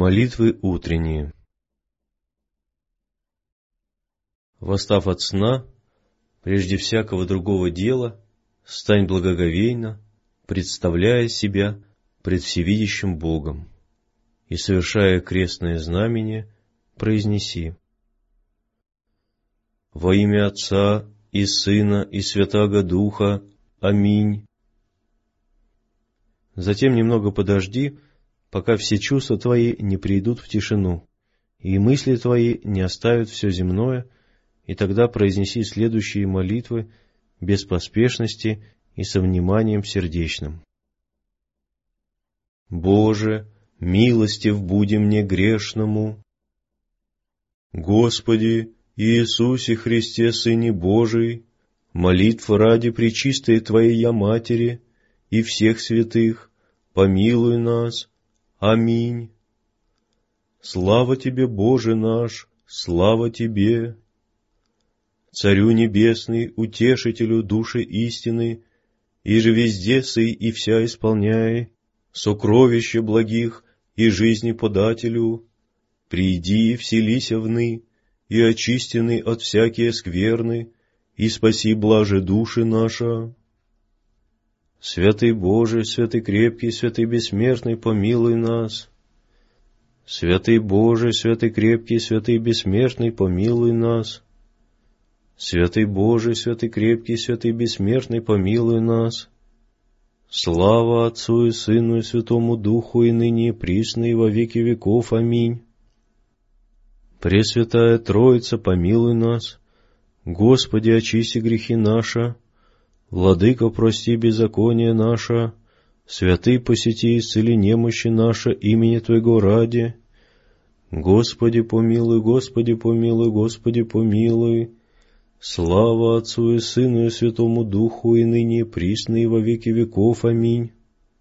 Молитвы утренние. Восстав от сна, прежде всякого другого дела, стань благоговейно, представляя себя пред всевидящим Богом, и, совершая крестное знамение, произнеси: «Во имя Отца и Сына и Святаго Духа. Аминь». Затем немного подожди, пока все чувства твои не придут в тишину, и мысли твои не оставят все земное, и тогда произнеси следующие молитвы без поспешности и со вниманием сердечным. «Боже, милостив буди мне грешному. Господи Иисусе Христе, Сыне Божий, молитв ради пречистой Твоей я Матери и всех святых, помилуй нас. Аминь. Слава Тебе, Боже наш, слава Тебе! Царю Небесный, Утешителю души истины, и же везде сый и вся исполняй, сокровище благих и жизни подателю, приди и вселися вны, и очистены от всякие скверны, и спаси блаже души наша. Святый Боже, святый крепкий, святый бессмертный, помилуй нас. Святый Боже, святый крепкий, святый бессмертный, помилуй нас. Святый Боже, святый крепкий, святый бессмертный, помилуй нас. Слава Отцу и Сыну и Святому Духу, и ныне и присно, и во веки веков. Аминь. Пресвятая Троица, помилуй нас. Господи, очисти грехи наши. Владыка, прости беззаконие наше. Святый, посети, исцели немощи наши имени Твоего ради. Господи, помилуй, Господи, помилуй, Господи, помилуй. Слава Отцу и Сыну и Святому Духу, и ныне и присно, и во веки веков. Аминь.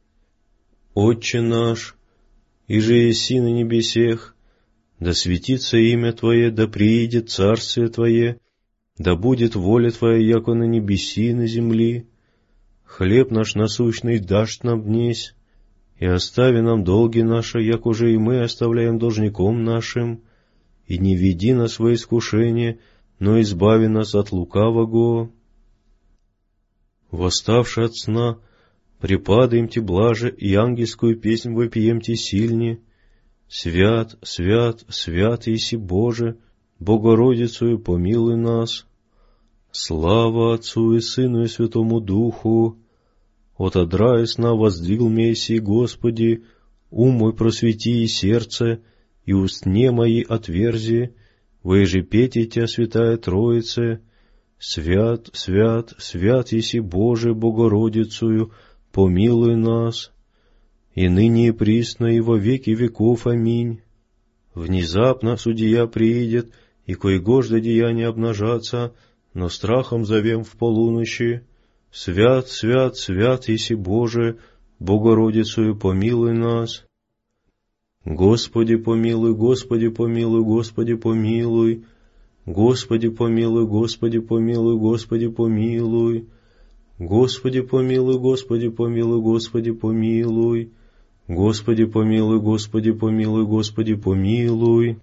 Отче наш, иже еси на небесех, да светится имя Твое, да приидет царствие Твое, да будет воля Твоя, яко на небеси и на земли. Хлеб наш насущный дашь нам днесь, и остави нам долги наши, як уже и мы оставляем должником нашим, и не веди нас во искушение, но избави нас от лукавого. Восставши от сна, препадаемте блаже, и ангельскую песнь вопиемте сильне. Свят, свят, свят еси Боже, Богородицею помилуй нас. Слава Отцу и Сыну и Святому Духу. От одра и сна воздвигл Мессии Господи, ум мой просвети и сердце, и устне мои отверзи, воеже петь Тя, Святая Троице. Свят, свят, свят еси Боже, Богородицею, помилуй нас. И ныне и присно, и во веки веков. Аминь. Внезапно судья приидет, и коегожда деяния обнажатся, но страхом зовем в полуночи. Свят, свят, свят еси Боже, Богородицею помилуй нас. Господи помилуй, Господи помилуй, Господи помилуй. Господи помилуй, Господи помилуй, Господи помилуй. Господи помилуй, Господи помилуй, Господи помилуй. Господи помилуй, Господи помилуй, Господи помилуй.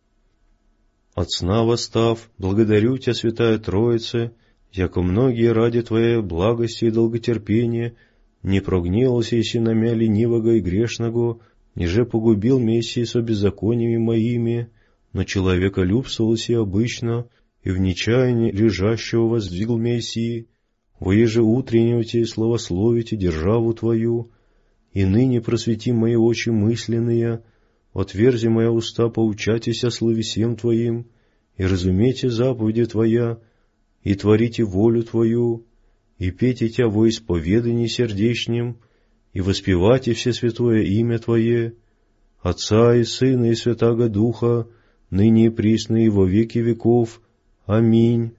От сна восстав, благодарю Тя, Святая Троица, яко многие ради Твоей благости и долготерпения не прогневался еси на мя ленивого и грешного, ниже погубил Мессии со беззакониями моими, но человеколюбствовал си обычно, и в нечаянии лежащего воздвигл Мессии, воеже утреннего Те славословите державу Твою, и ныне просвети мои очи мысленные, отверзи моя уста поучатися словесем Твоим, и разумейте заповеди Твоя, и творите волю Твою, и пейте Тя во исповедании сердечнем, и воспевайте все святое имя Твое, Отца и Сына и Святаго Духа, ныне и присно и во веки веков. Аминь.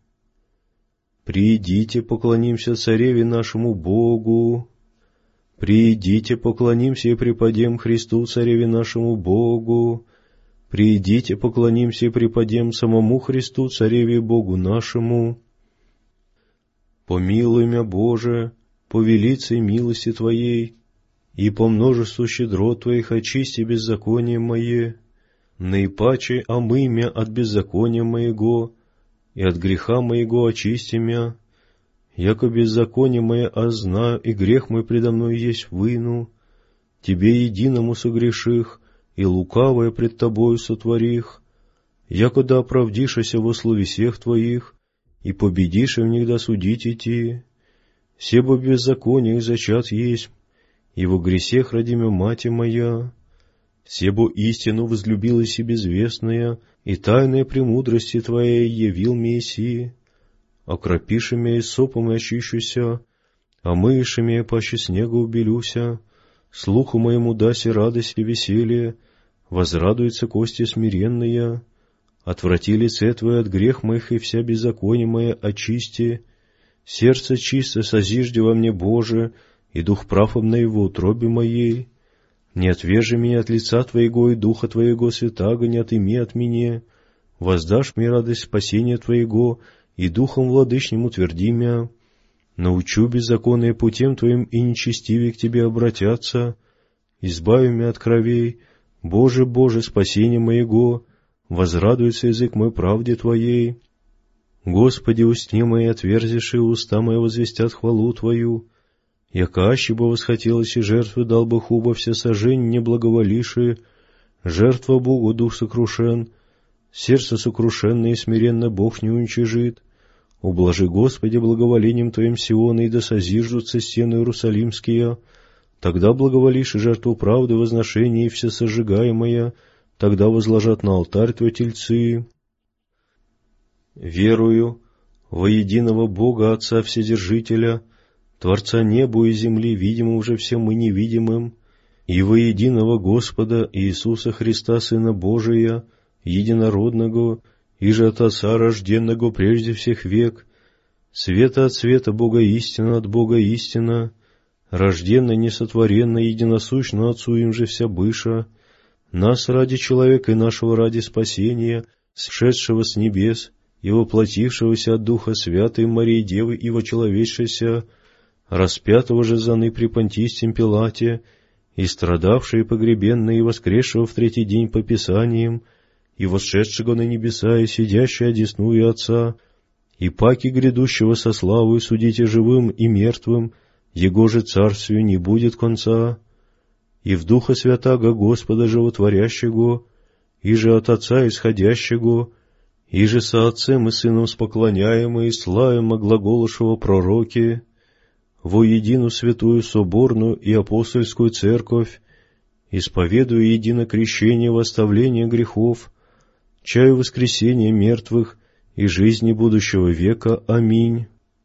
Приидите, поклонимся Цареве нашему Богу. Приидите, поклонимся и преподем Христу, Цареве нашему Богу. Приидите, поклонимся и преподем самому Христу, Цареве Богу нашему. Помилуй мя, Боже, по велицей милости Твоей, и по множеству щедрот Твоих очисти беззаконие мое, наипаче омый мя от беззакония моего, и от греха моего очисти мя, яко беззаконие мое ознаю, и грех мой предо мной есть выну, Тебе единому согреших, и лукавое пред Тобою сотворих, яко да оправдишася во словесех Твоих, и победишь в них да судить идти, себо беззакониях зачат есть, и во гресех родимя мати моя, себо истину возлюбилась и безвестная, и тайная премудрости Твоей явил Мессии, окропиши мя и сопом и очищуся, омыеши мя паще снега убелюся, слуху моему даси радость и веселье, возрадуются кости смиренные, отврати лице Твое от грех моих, и вся беззаконие мое очисти, сердце чисто созижди во мне, Боже, и дух прав на его утробе моей. Не отвержи меня от лица Твоего, и духа Твоего святаго не отыми от меня. Воздашь мне радость спасения Твоего, и духом владычним утверди мя. Научу беззаконные путем Твоим, и нечестивее к Тебе обратятся. Избави меня от кровей, Боже, Боже, спасение моего, возрадуется язык мой правде Твоей. Господи, устни мои отверзишь, и уста мои возвестят хвалу Твою. Яко аще бы восхотелось, и жертвы дал бы хуба всесожжень не благоволивши, жертва Богу дух сокрушен, сердце сокрушенное и смиренно Бог не уничижит. Ублажи, Господи, благоволением Твоим Сиона, и да созиждутся стены Иерусалимские, тогда благоволишь и жертву правды, возношения и всесожигаемое, тогда возложат на алтарь Твой тельцы. Верую во единого Бога, Отца Вседержителя, Творца неба и земли, видимым уже всем и невидимым, и во единого Господа Иисуса Христа, Сына Божия, единородного, и же от Отца рожденного прежде всех век, света от света, Бога истина от Бога истина, рожденный, несотворенный, единосущно Отцу им же вся быша, нас ради человека и нашего ради спасения, сшедшего с небес и воплотившегося от Духа Святой Марии Девы и вочеловечшегося, распятого же заны при Понтийском Пилате, и страдавшего и погребенного и воскресшего в третий день по Писаниям, и восшедшего на небеса, и сидящего одесную Отца, и паки грядущего со славою судите живым и мертвым, Его же царствию не будет конца, и в Духа Святаго Господа Животворящего, и же от Отца исходящего, и же со Отцем и Сыном споклоняемые, и славимо глаголошего пророки, во едину святую соборную и апостольскую церковь, исповедуя едино крещение во оставление грехов, чаю воскресения мертвых и жизни будущего века. Аминь.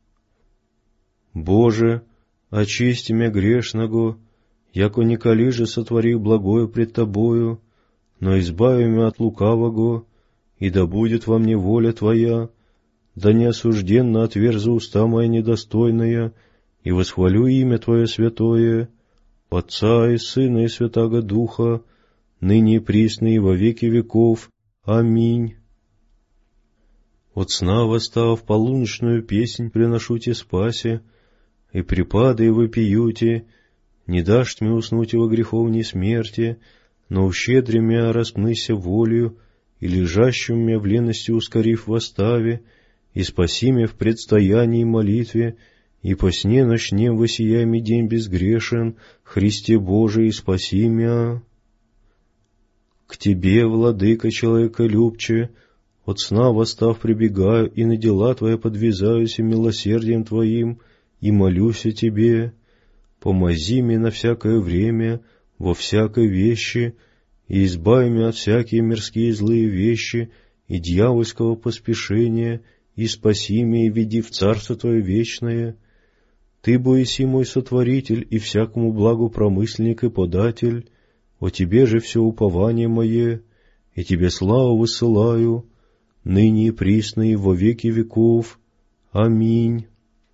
Боже, очисти мя грешного, яко николи же сотворив благое пред Тобою, но избави мя от лукавого, и да будет во мне воля Твоя, да не осужденно отверзу уста моя недостойная, и восхвалю имя Твое святое, Отца и Сына и Святаго Духа, ныне и присно и во веки веков. Аминь. От сна восстав, полуночную песнь приношу Те спасе, и припады и вопиюте, не дашь мне уснуть во греховней смерти, но ущедри мя распнися волею, и лежащим мя в лености ускорив восставе, и спаси мя в предстоянии молитве, и по сне ночнем воссияй ми день безгрешен, Христе Божий, спаси мя. К Тебе, Владыка человеколюбче, от сна восстав прибегаю, и на дела Твои подвязаюсь и милосердием Твоим, и молюсь о Тебе. Помози мне на всякое время, во всякой вещи, и избави меня от всякие мирские злые вещи и дьявольского поспешения, и спаси меня и веди в Царство Твое вечное. Ты, боиси мой сотворитель и всякому благу промысленник и податель, о Тебе же все упование мое, и Тебе славу высылаю, ныне и присно и во веки веков. Аминь.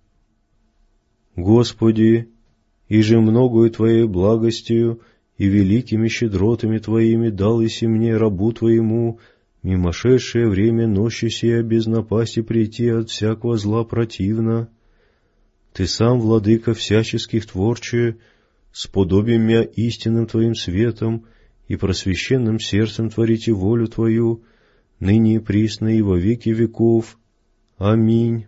Господи, иже многою Твоей благостью и великими щедротами Твоими дал иси мне, рабу Твоему, мимошедшее время ночи сия без напасти прийти от всякого зла противно. Ты сам, Владыка всяческих творче, сподобим мя истинным Твоим светом и просвященным сердцем творите волю Твою, ныне и присно и во веки веков. Аминь.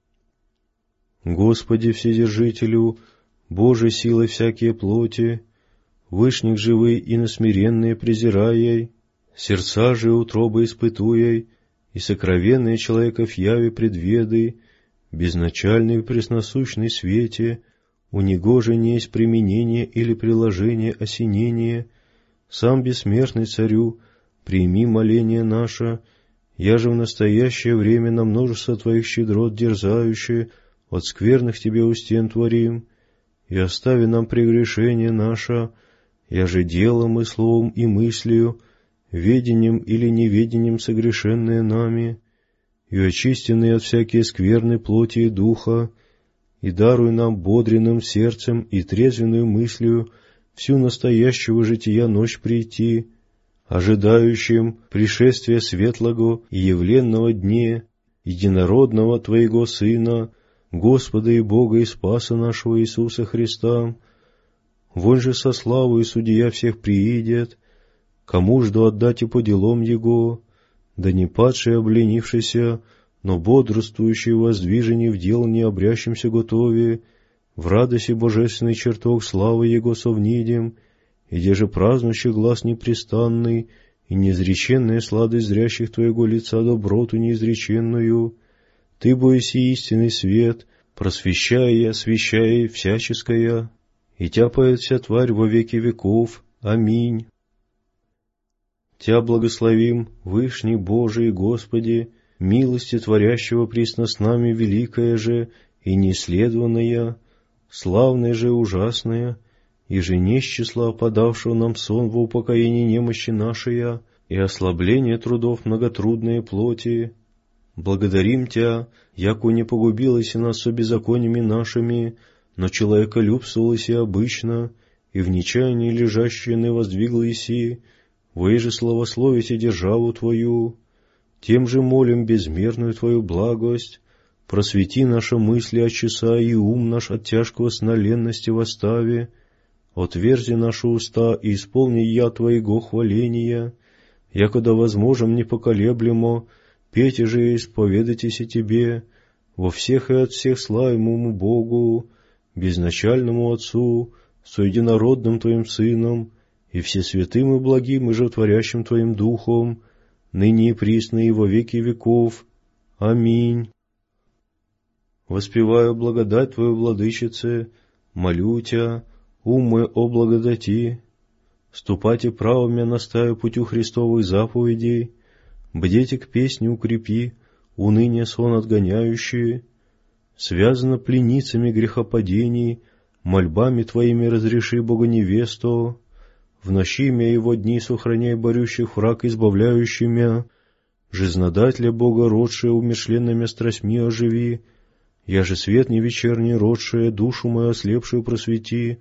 Господи Вседержителю, Боже силой всякие плоти, Вышних живый и насмиренные презираяй, сердца же утробы испытуяй, и сокровенные человеков яви предведы, безначальный и пресносущный свете, у него же не есть применение или приложение осенения, сам бессмертный царю, прими моление наше, я же в настоящее время на множество Твоих щедрот дерзающие, от скверных Тебе у стен творим, и остави нам прегрешение наше, я же делом и словом и мыслью, ведением или неведением согрешенные нами, и очистенные от всякие скверны плоти и духа, и даруй нам бодренным сердцем и трезвенную мыслью всю настоящего жития ночь прийти, ожидающим пришествия светлого и явленного дне, единородного Твоего Сына, Господа и Бога и Спаса нашего Иисуса Христа. Вон же со славою судья всех приидет, кому жду отдать и по делам Его, да не падший обленившийся, но бодрствующий в воздвижении в дел не обрящимся готове, в радости божественный чертог славы Его совнидем, и где же празднующий глаз непрестанный, и неизреченная сладость зрящих Твоего лица доброту неизреченную, Ты боиси истинный свет, просвещая и освещая всяческое, и тяпает вся тварь во веки веков. Аминь. Тя благословим, Вышний Божий Господи, милости творящего присно с нами великая же и неисследованная, славная же ужасная, и же не с числа подавшего нам сон во упокоении немощи нашей и ослабление трудов многотрудные плоти. Благодарим Тя, яко не погубилась нас со беззакониями нашими, но человеколюбствовалась и обычно, и в нечаянии лежащие не воздвиглась, вы же славословите державу Твою. Тем же молим безмерную Твою благость, просвети наши мысли от часа и ум наш от тяжкого сна ленности восставе, отверзи наши уста и исполни я Твоего хваления, якогда возможем непоколеблемо, пейте же и исповедайтесь и Тебе, во всех и от всех славимому Богу, безначальному Отцу, со единородным Твоим Сыном, и всесвятым и благим и животворящим Твоим Духом, ныне и присно и во веки веков. Аминь. Воспеваю благодать Твою, Владычице, молю Тя, ум мой о благодати, ступайте правами настаю путю Христовых заповедей, бдете к песне укрепи, уныние сон отгоняющие, связано пленницами грехопадений, мольбами Твоими разреши Богоневесту, в ночи мя его дни сохраняй борющих враг избавляющий мя, жизнодателя Бога родшее умершленными страстьми оживи, я же свет не вечерний родшее, душу мою ослепшую просвети,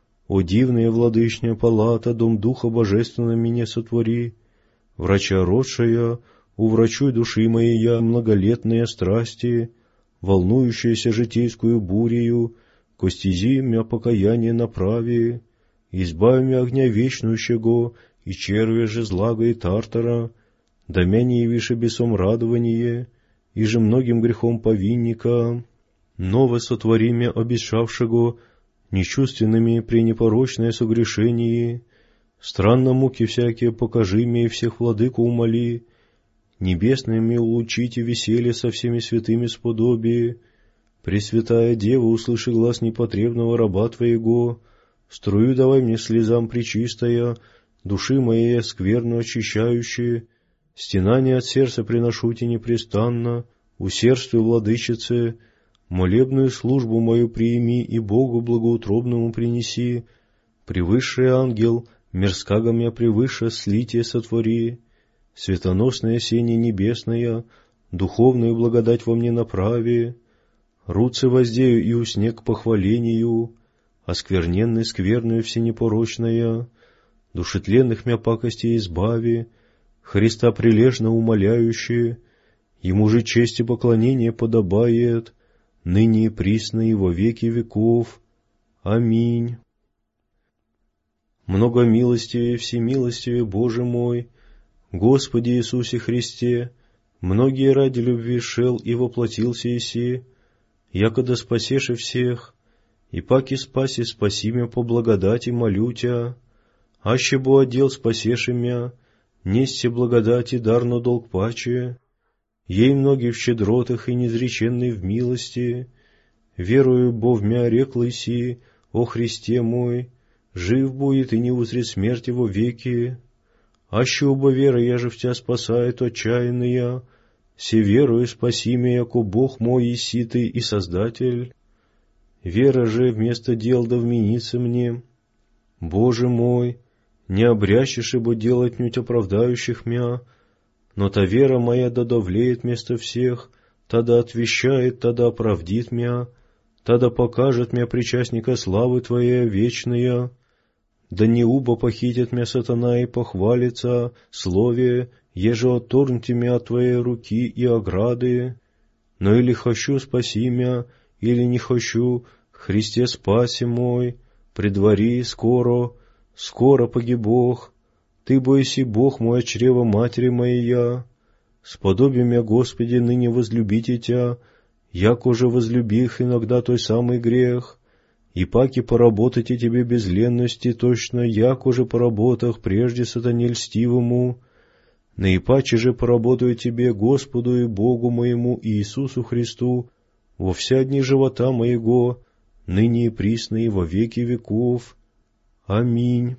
о дивная владычня палата, дом Духа Божественного меня сотвори, врача родшая, уврачуй души моей я многолетные страсти, волнующиеся житейскую бурею, ко стези мя покаяние направи, избави мя огня вечнущего, и червя же злага и тартара, да мя не явише бесом радование, и же многим грехом повинника, новое сотвори мя обещавшего, нечувственными при непорочное согрешении, странно муки всякие покажи мне и всех владыку умоли, небесными улучите веселье со всеми святыми сподобие, Пресвятая Дева, услыши глаз непотребного раба Твоего, струю давай мне слезам пречистая, души моей скверну очищающие, стенания от сердца приношу Тебе непрестанно, усердствуй, Владычице, молебную службу мою приими и Богу благоутробному принеси, превысший ангел, мирскаго мя превыше слитие сотвори, светоносное сение небесное, духовную благодать во мне направи, руцы воздею и усне к похвалению, оскверненной скверную всенепорочная, душетленных мя пакостей избави, Христа прилежно умоляющие, Ему же честь и поклонение подобает, ныне и присно и во веки веков. Аминь. многомилостивее, всемилостивее, Боже мой, Господи Иисусе Христе, многие ради любви шел и воплотился еси, якода спасеши всех, и паки спаси спаси мя по благодати молю Тя, аще бо отдел спасеши мя, несте благодати дарно долг паче, ей многие в щедротах и незреченный в милости, верую, бо в мя реклый си, о Христе мой, жив будет и не узрит смерти во веки, аще оба вера, я же в Тя спасает отчаянная, се верую, спаси меня, яко Бог мой еси Ты и Создатель. Вера же вместо дел да вменится мне. Боже мой, не обрящешь, ибо делать нють оправдающих мя, но та вера моя да довлеет вместо всех, та да отвещает, та да оправдит мя, та да покажет мя причастника славы Твоей вечная, да не убо похитит мя сатана и похвалится слове, еже отторгньте мя от Твоей руки и ограды, но или хочу спаси мя, или не хочу, Христе спаси мой, предвари скоро, скоро погибох, Ты бойся Бог мой от чрева матери моей, сподоби мя, Господи, ныне возлюбите Тя, яко же возлюбих иногда той самый грех, и паки поработайте Тебе без ленности, точно яко же поработах прежде сатане льстивому, наипаче же поработаю Тебе, Господу и Богу моему Иисусу Христу, во вся дни живота моего, ныне и присно и во веки веков. Аминь.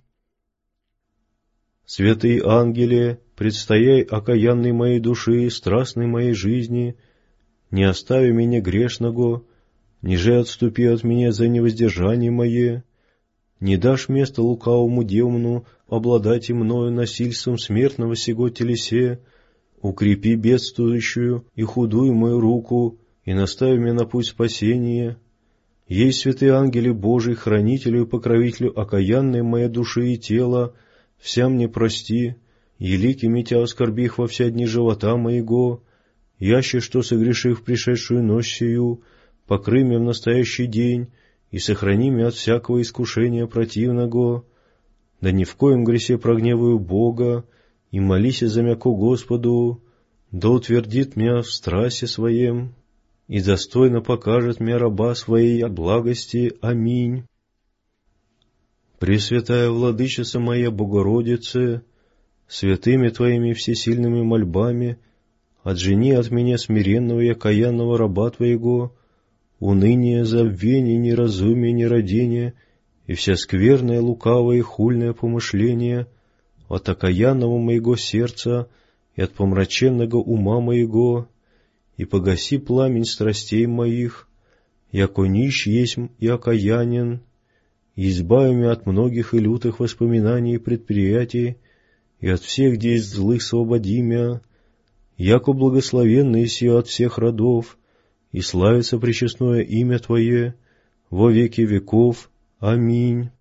Святые ангеле, предстояй окаянной моей души, страстной моей жизни, не остави меня грешного, ниже отступи от меня за невоздержание мое, не дашь места лукавому демону обладать и мною насильством смертного сего телесе, укрепи бедствующую и худую мою руку, и настави меня на путь спасения. Ей, святые ангели Божий, хранителю и покровителю окаянной моей души и тела, вся мне прости, еликими Тя оскорбих во вся дни живота моего, яще что согрешив пришедшую ночь сию, покрый меня в настоящий день, и сохрани меня от всякого искушения противного, да ни в коем гресе прогневаю Бога, и молися за мя ко Господу, да утвердит меня в страсе своем, и достойно покажет мне раба своей от благости. Аминь. Пресвятая Владычица моя Богородице, святыми Твоими всесильными мольбами, отжени от меня смиренного и окаянного раба Твоего, уныние, забвение, неразумие, нерадение и вся скверная, лукавая и хульное помышление от окаянного моего сердца и от помраченного ума моего, и погаси пламень страстей моих, яко нищ есмь и окаянен, и избави меня от многих и лютых воспоминаний и предприятий, и от всех действий злых свободи мя, яко благословенный си от всех родов, и славится пречестное имя Твое во веки веков. Аминь.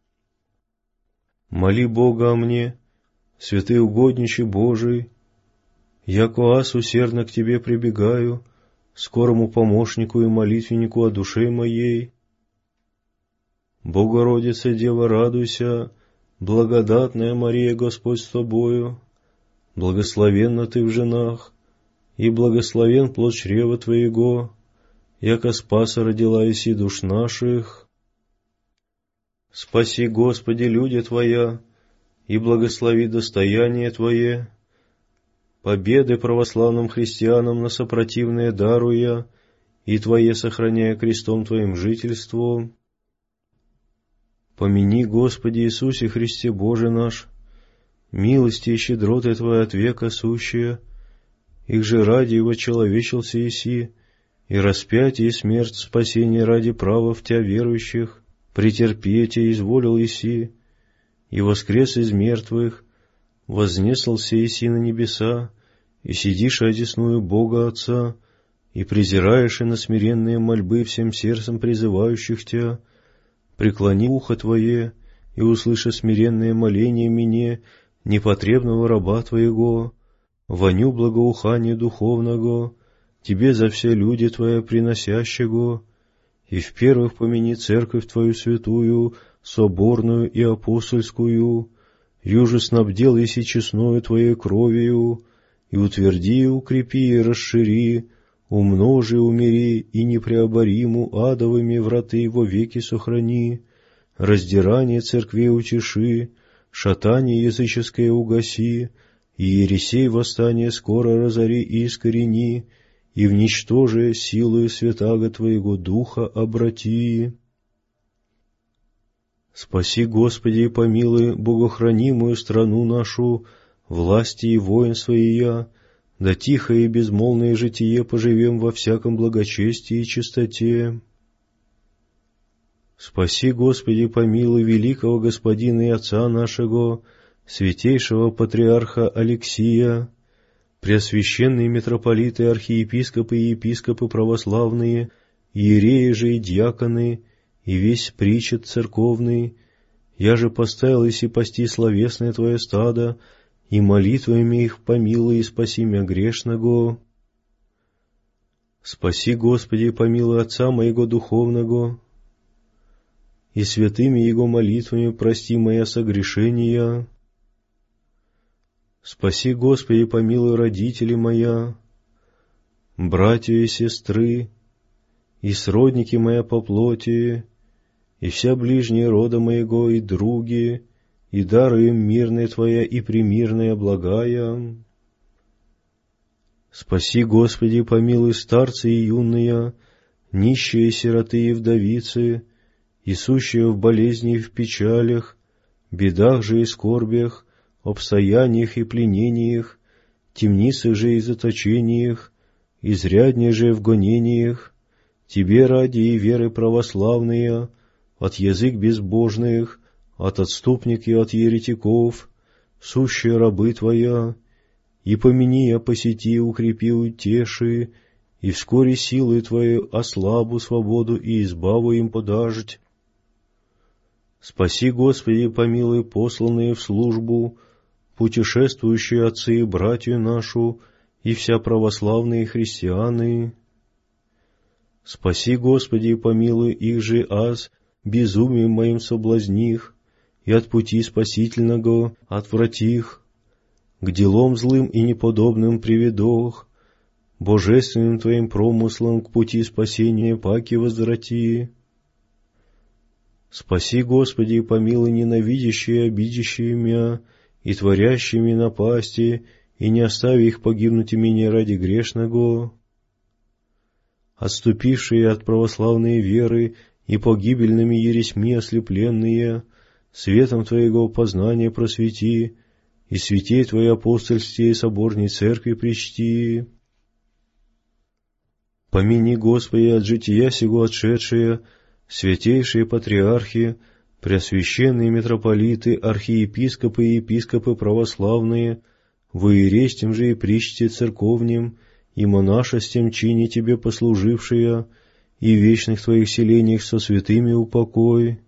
Моли Бога о мне, святый угодниче Божий, яко аз усердно к Тебе прибегаю, скорому помощнику и молитвеннику о душе моей. Богородица, Дева, радуйся, благодатная Мария, Господь с Тобою, благословенна Ты в женах, и благословен плод чрева Твоего, яко Спаса родила еси душ наших. Спаси, Господи, люди Твоя, и благослови достояние Твое, победы православным христианам на сопротивное даруя, и Твое сохраняя крестом Твоим жительством. Помяни, Господи Иисусе Христе Боже наш, милости и щедроты Твоя от века сущая, их же ради Его человечился еси, и распятие и смерть спасение ради права в Тя верующих, претерпеть и изволил еси, и воскрес из мертвых, вознесался еси на небеса, и сидишь одесную Бога Отца, и презираешь и на смиренные мольбы всем сердцем призывающих Тя, преклони ухо Твое, и услыши смиренное моление мне, непотребного раба Твоего, воню благоухания духовного, Тебе за все люди Твоя приносящего, и в первых помяни церковь Твою святую, соборную и апостольскую, юже снабдел еси честною Твоей кровью, и утверди, и укрепи, и расшири, умножи, умири, и непреобориму адовыми враты во веки сохрани, раздирание церквей утеши, шатание языческое угаси, и ересей восстание скоро разори и искорени, и в ничтоже силою святаго Твоего Духа обрати. Спаси, Господи, и помилуй богохранимую страну нашу, власти и воинство ее, да тихое и безмолвное житие поживем во всяком благочестии и чистоте. Спаси, Господи, помилуй великого Господина и Отца нашего, святейшего патриарха Алексия, преосвященные митрополиты, архиепископы и епископы православные, иереи же и диаконы, и весь причет церковный, я же поставил еси пасти словесное Твое стадо, и молитвами их помилуй и спаси мя грешного. Спаси, Господи, помилуй Отца моего духовного, и святыми Его молитвами прости моя согрешения. Спаси, Господи, помилуй родители моя, братья и сестры, и сродники моя по плоти, и вся ближняя рода моего, и други, и даруй им мирная Твоя и премирная благая. Спаси, Господи, помилуй старцы и юные, нищие, сироты и вдовицы, и сущие в болезни и в печалях, бедах же и скорбях, обстояниях и пленениях, темницах же и заточениях, изряднее же в гонениях, Тебе ради и веры православные, от язык безбожных, от отступник и от еретиков, сущие рабы Твоя, и помяни, я посети, укрепи, утеши, и вскоре силой Твоей ослабу свободу и избаву им подажить. Спаси, Господи, помилуй посланные в службу, путешествующие отцы и братью нашу, и вся православные христианы. Спаси, Господи, помилуй их же аз, безумием моим соблазних, и от пути спасительного отвратих, к делам злым и неподобным приведох, божественным Твоим промыслом к пути спасения паки возврати. Спаси, Господи, помилуй ненавидящие и обидящие мя, и творящими напасти, и не остави их погибнуть и меня ради грешного. Отступившие от православной веры и погибельными ересьми ослепленные, светом Твоего познания просвети, и святей Твоей апостольстве и соборней церкви причти. Помяни, Господи, от жития сего отшедшие, святейшие патриархи, преосвященные митрополиты, архиепископы и епископы православные, во иерестем же и причте церковнем, и монашествем чине Тебе послужившие, и в вечных Твоих селениях со святыми упокой.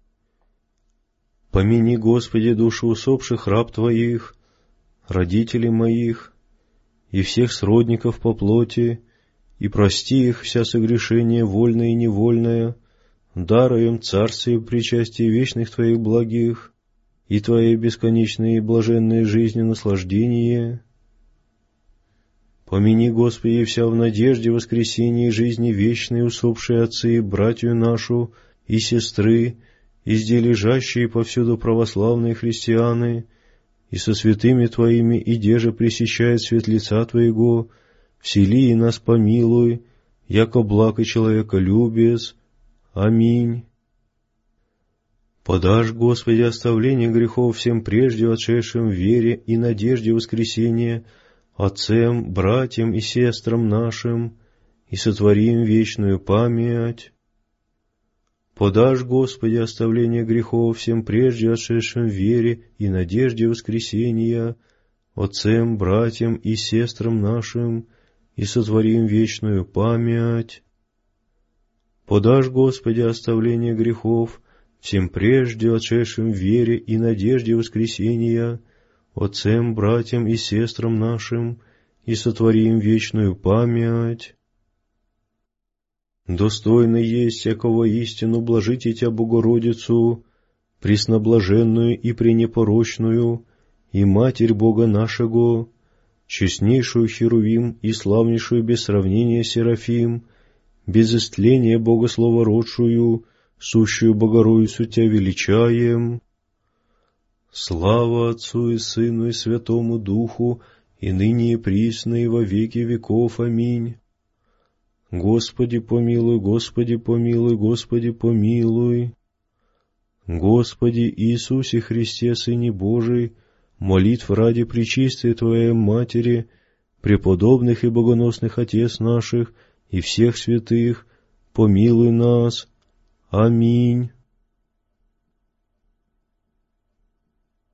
Помяни, Господи, души усопших раб Твоих, родителей моих, и всех сродников по плоти, и прости их вся согрешение вольное и невольное, даруй им царствие причастие вечных Твоих благих, и Твоей бесконечной и блаженной жизни наслаждение. Помяни, Господи, вся в надежде воскресения и жизни вечной усопшие отцы и братью нашу, и сестры, и зде лежащие повсюду православные христианы, и со святыми Твоими, и деже пресещает свет лица Твоего, всели и нас помилуй, яко благ и человеколюбец. Аминь. Подашь, Господи, оставление грехов всем прежде отшедшим в вере и надежде воскресения, отцам, братьям и сестрам нашим, и сотворим вечную память. Подашь, Господи, оставление грехов всем прежде отшедшим в вере и надежде воскресения, отцам, братьям и сестрам нашим, и сотворим вечную память. Подашь, Господи, оставление грехов всем прежде отшедшим в вере и надежде воскресения, отцам, братьям и сестрам нашим, и сотворим вечную память. Достойно есть всякого истину блажите Тя, Богородицу, пресноблаженную и пренепорочную, и Матерь Бога нашего, честнейшую Херувим и славнейшую без сравнения Серафим, без истления Богословородшую, сущую Богородицу Тя величаем. Слава Отцу и Сыну и Святому Духу, и ныне и присно и во веки веков. Аминь. Господи помилуй, Господи помилуй, Господи помилуй. Господи Иисусе Христе, Сыне Божий, молитв ради пречистой Твоей Матери, преподобных и богоносных Отец наших и всех святых, помилуй нас. Аминь.